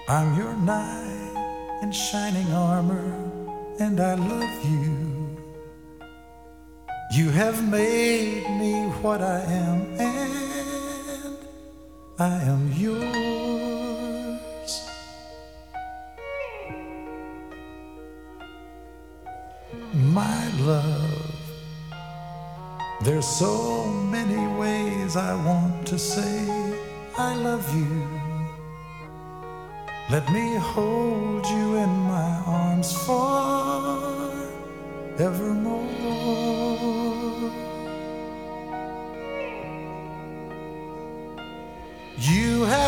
I'm your knight in shining armor, and I love you. You have made me what I am, and I am yours. My love, there's so many ways I want to say I love you. Let me hold you in my arms forevermore. You